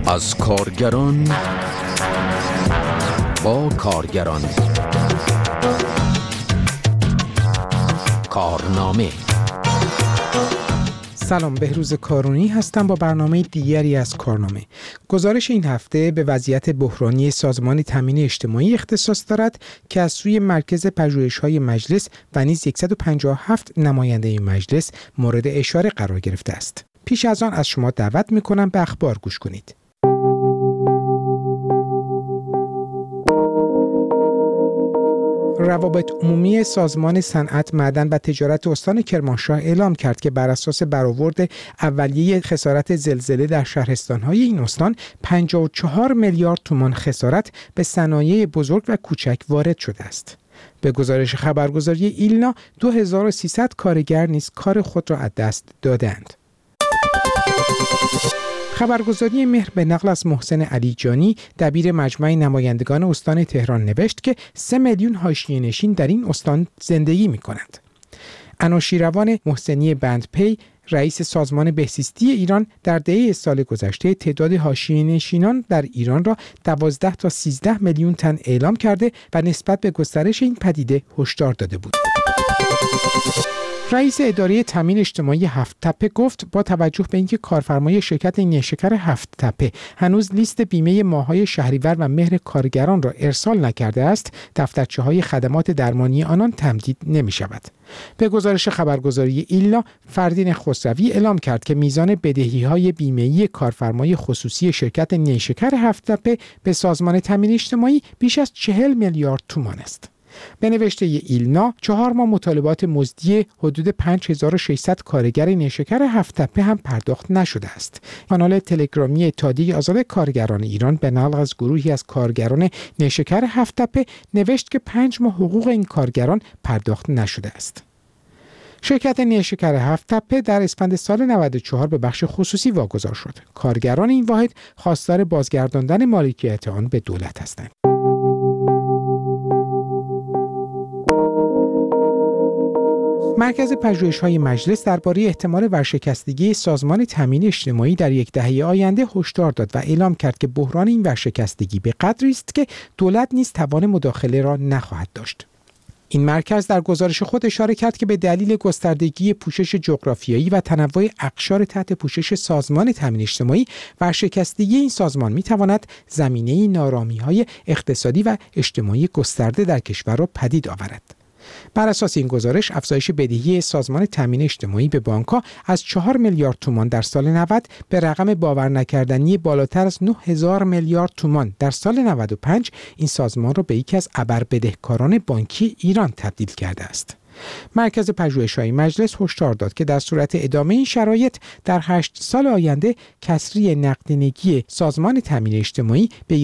از کارگران با کارگران. کارنامه. سلام، بهروز کارونی هستم با برنامه دیگری از کارنامه. گزارش این هفته به وضعیت بحرانی سازمان تامین اجتماعی اختصاص دارد که از سوی مرکز پژوهش‌های مجلس و نیز 157 نماینده مجلس مورد اشاره قرار گرفته است. پیش از آن از شما دعوت می‌کنم به اخبار گوش کنید. روابط عمومی سازمان صنعت، معدن و تجارت استان کرمانشاه اعلام کرد که بر اساس برآورد اولیه خسارت زلزله در شهرستان‌های این استان 54 میلیارد تومان خسارت به صنایع بزرگ و کوچک وارد شده است. به گزارش خبرگزاری ایلنا 2300 کارگر نیز کار خود را از دست دادند. خبرگزاری مهر به نقل از محسن علیجانی، دبیر مجمع نمایندگان استان تهران نوشت که 3 میلیون حاشیه‌نشین در این استان زندگی می‌کنند. انوشیروان محسنی بندپی، رئیس سازمان بهزیستی ایران، در دهه سال گذشته تعداد حاشیه‌نشینان در ایران را 12 تا 13 میلیون تن اعلام کرده و نسبت به گسترش این پدیده هشدار داده بود. رئیس اداره تامین اجتماعی هفت تپه گفت با توجه به اینکه کارفرمای شرکت نیشکر هفت تپه هنوز لیست بیمه ماه‌های شهریور و مهر کارگران را ارسال نکرده است، دفترچه‌های خدمات درمانی آنان تمدید نمی‌شود. به گزارش خبرگزاری ایلنا، فردین خسروی اعلام کرد که میزان بدهی‌های بیمه‌ای کارفرمای خصوصی شرکت نیشکر هفت تپه به سازمان تامین اجتماعی بیش از 40 میلیارد تومان است. به نوشته ایلنا، 4 ماه مطالبات مزدی حدود 5600 کارگر نیشکر هفت تپه هم پرداخت نشده است. کانال تلگرامی اتحادیه آزاد کارگران ایران به نقل از گروهی از کارگران نیشکر هفت تپه نوشت که 5 ماه حقوق این کارگران پرداخت نشده است. شرکت نیشکر هفت تپه در اسفند سال 94 به بخش خصوصی واگذار شد. کارگران این واحد خواستار بازگرداندن مالکیت آن به دولت هستند. مرکز پژوهش‌های مجلس درباره احتمال ورشکستگی سازمان تامین اجتماعی در یک دهه آینده هشدار داد و اعلام کرد که بحران این ورشکستگی به قدری است که دولت نیز توان مداخله را نخواهد داشت. این مرکز در گزارش خود اشاره کرد که به دلیل گستردگی پوشش جغرافیایی و تنوع اقشار تحت پوشش سازمان تامین اجتماعی، ورشکستگی این سازمان می‌تواند زمینه نارامی‌های اقتصادی و اجتماعی گسترده در کشور را پدید آورد. بر اساس این گزارش، افزایش بدهی سازمان تامین اجتماعی به بانک‌ها از 4 میلیارد تومان در سال 90 به رقم باورنکردنی بالاتر از 9000 میلیارد تومان در سال 95 این سازمان را به یکی از ابربدهکاران بانکی ایران تبدیل کرده است. مرکز پژوهش‌های مجلس هشدار داد که در صورت ادامه این شرایط در 8 سال آینده کسری نقدینگی سازمان تامین اجتماعی به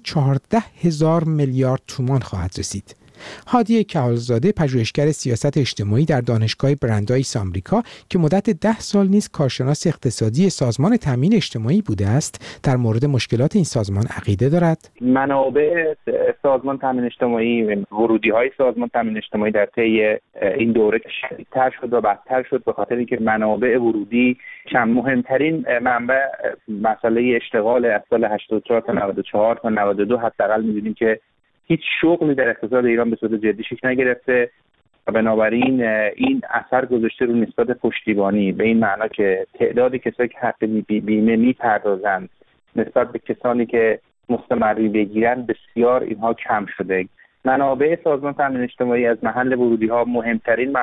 114,000 میلیارد تومان خواهد رسید. هادی کهالزاده، پژوهشگر سیاست اجتماعی در دانشگاه برندایس آمریکا که مدت 10 سال نیز کارشناس اقتصادی سازمان تامین اجتماعی بوده است، در مورد مشکلات این سازمان عقیده دارد. منابع سازمان تامین اجتماعی، ورودی‌های سازمان تامین اجتماعی در طی این دوره شدیدتر شد و بدتر شد به خاطر اینکه منابع ورودی مهمترین منبع مسئله اشتغال از سال 84 تا 94 تا 92 حداقل می‌بینیم که هیچ شغلی در اقتصاد ایران به صورت جدی شکل نگرفته و بنابراین این اثر گذاشته رو نسبت پشتیبانی، به این معنا که تعداد کسایی که حق بیمه میپردازند نسبت به کسانی که مستمری بگیرن بسیار اینها کم شده. منابع سازمان تامین اجتماعی از محل ورودی ها مهمترین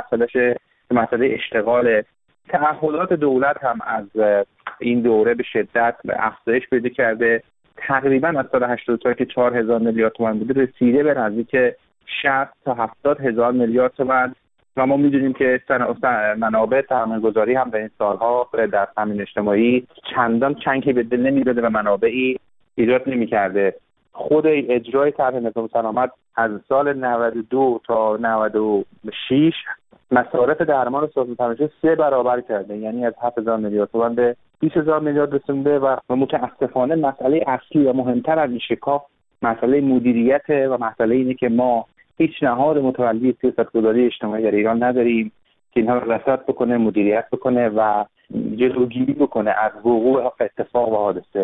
مسئله اشتغال. تعهدات دولت هم از این دوره به شدت افزایش پیدا کرده. تقریبا از سال 84 که 4000 میلیارد تومان بوده رسیده به نزدیک 60 تا 70,000 میلیارد تومان و ما می‌دونیم که منابع سرمایه‌گذاری هم به این سالها در تامین اجتماعی چندان چنگی به دل نمی‌داده و منابعی ایجاد نمی‌کرده. خود اجرای طرح نظام سلامت از سال 92 تا 96 مصارف درمان سازمان تامین اجتماعی 3 برابر کرده، یعنی از 7000 میلیارد تومان به 20,000 میلیارد رسونده و متاسفانه مسئله اصلی و مهمتر از این شکاف مسئله مدیریت و مسئله اینه که ما هیچ نهاد متولی سیاستگذاری اجتماعی در ایران نداریم که اینها رو رصد بکنه، مدیریت بکنه و جلوگیری بکنه از وقوع اتفاق و حادثه.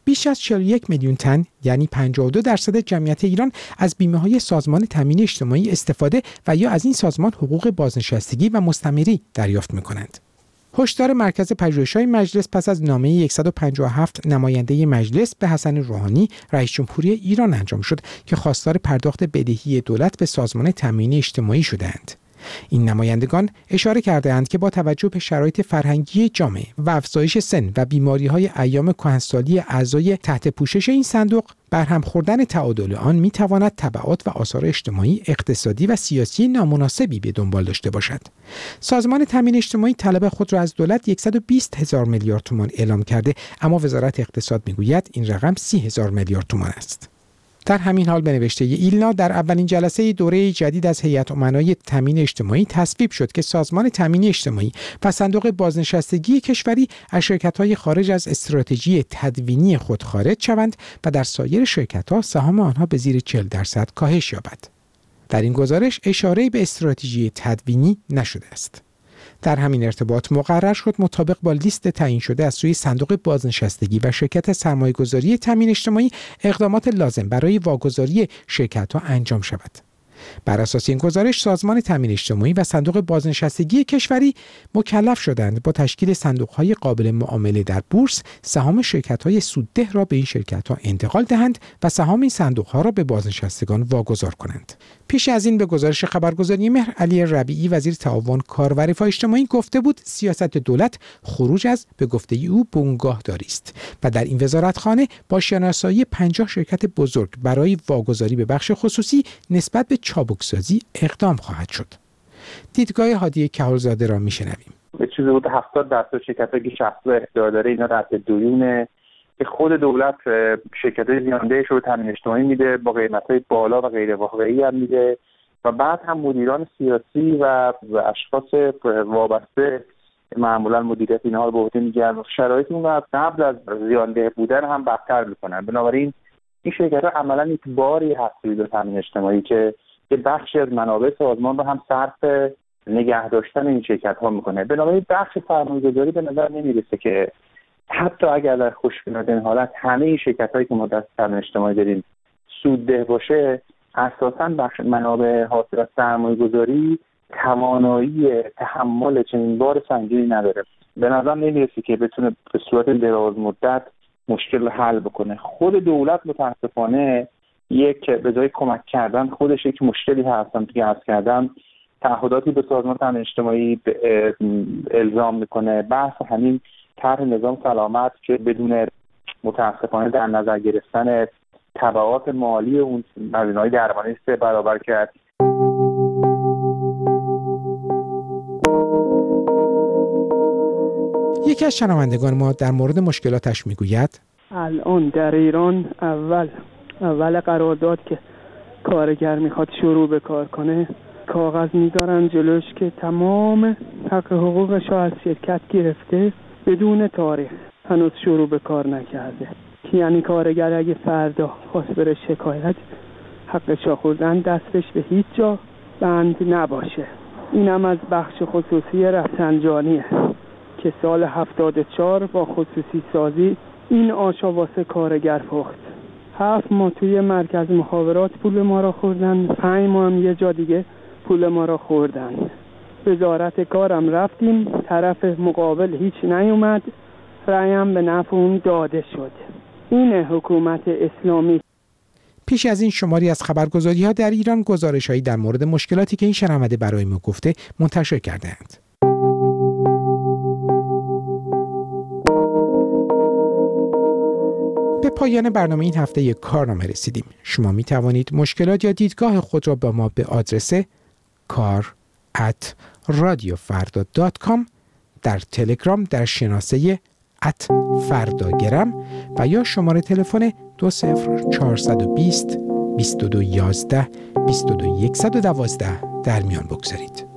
بیش از 41 میلیون تن یعنی 52% جمعیت ایران از بیمه‌های سازمان تامین اجتماعی استفاده و یا از این سازمان حقوق بازنشستگی و مستمری دریافت می‌کنند. هشدار مرکز پژوهش‌های مجلس پس از نامه 157 نماینده مجلس به حسن روحانی رئیس جمهوری ایران انجام شد که خواستار پرداخت بدهی دولت به سازمان تامین اجتماعی شدند. این نمایندگان اشاره کرده‌اند که با توجه به شرایط فرهنگی جامعه و افزایش سن و بیماری‌های ایام کهنسالی اعضای تحت پوشش این صندوق، برهم خوردن تعادل آن می‌تواند تبعات و آثار اجتماعی، اقتصادی و سیاسی نامناسبی به دنبال داشته باشد. سازمان تامین اجتماعی طلب خود را از دولت 120,000 میلیارد تومان اعلام کرده، اما وزارت اقتصاد می‌گوید این رقم 30,000 میلیارد تومان است. در همین حال به نوشته ایلنا در اولین جلسه دوره جدید از هیئت امنای تامین اجتماعی تصویب شد که سازمان تامین اجتماعی و صندوق بازنشستگی کشوری از شرکت‌های خارج از استراتژی تدوینی خود خارج شوند و در سایر شرکت‌ها سهام آنها به زیر 40% کاهش یابد. در این گزارش اشاره‌ای به استراتژی تدوینی نشده است. در همین ارتباط مقرر شد مطابق با لیست تعیین شده از سوی صندوق بازنشستگی و شرکت سرمایه‌گذاری تامین اجتماعی اقدامات لازم برای واگذاری شرکت‌ها انجام شود. بر اساس این گزارش سازمان تامین اجتماعی و صندوق بازنشستگی کشوری مکلف شدند با تشکیل صندوق‌های قابل معامله در بورس سهام شرکت‌های سودده را به این شرکت‌ها انتقال دهند و سهام این صندوق‌ها را به بازنشستگان واگذار کنند. پیش از این به گزارش خبرگزاری مهر، علی ربیعی وزیر تعاون کار و رفاه اجتماعی گفته بود سیاست دولت خروج از به گفته او بنگاهداری است و در این وزارتخانه با شناسایی 50 شرکت بزرگ برای واگذاری به بخش خصوصی نسبت به چابکسازی اقدام خواهد شد. دیدگاه هادی کهولزاده را میشنویم. به چیزی بود 70% شرکت‌هایی که شخصا اختیار داره اینا رد دیونه که خود دولت شرکت‌های زیاندهش رو تامین اجتماعی میده با قیمت‌های بالا و غیر واقعی هم میده و بعد هم مدیران سیاسی و اشخاص وابسته معمولا مدیریت اینها رو به عهده میگیرن و شرایط اون رو قبل از زیانده بودن هم بدتر میکنن. بنابراین این شرکت‌ها عملاً یک باری هست روی تامین اجتماعی که بخش از منابع سازمان رو هم صرف نگه داشتن این شرکت‌ها میکنه. بنابراین بخش سرمایه‌گذاری به نظر نمیرسه که حتی اگر در خوشبینانه حالت همه این شرکت‌هایی که ما در تامین اجتماعی داریم سودده باشه، اساساً بخش منابع حاصل از سرمایه‌گذاری توانایی تحمل چنین بار سنگینی نداره. به نظر نمیرسه که بتونه به صورت دراز مدت مشکل رو حل بکنه. خود دولت متاسفانه به جای کمک کردن خودش یک مشکلی هستن که عرض کردم تعهداتی به سازمان تامین اجتماعی الزام میکنه. بحث همین طرح نظام سلامت که بدون متاسفانه در نظر گرفتن تبعات مالی اون هزینه‌های درمانی 3 برابر کرد. یکی از شنوندگان ما در مورد مشکلاتش میگوید الان در ایران اول قرارداد که کارگر میخواد شروع به کار کنه کاغذ میذارن جلوش که تمام حق حقوقش رو از شرکت گرفته بدون تاریخ، هنوز شروع به کار نکرده. یعنی کارگر اگه فردا خواست بره شکایت حقش رو خوردن دستش به هیچ جا بند نباشه. اینم از بخش خصوصی رفسنجانیه که سال 74 با خصوصی سازی این آشا واسه کارگر پخت. 7 ماه توی مرکز مخابرات پول ما را خوردن، 5 ماه هم یه جا دیگه پول ما را خوردن. وزارت کارم رفتیم، طرف مقابل هیچ نیومد، رأیم به نفع اون داده شد. این حکومت اسلامی. پیش از این شماری از خبرگزاری‌ها در ایران گزارش‌هایی در مورد مشکلاتی که این شنونده برای ما گفته منتشر کرده‌اند. به پایان برنامه این هفته کارنامه رسیدیم. شما می توانید مشکلات یا دیدگاه خود را با ما به آدرس kar@radiofarda.com در تلگرام در شناسه @فرداگرم و یا شماره تلفن 20420 2211 22112 در میان بگذارید.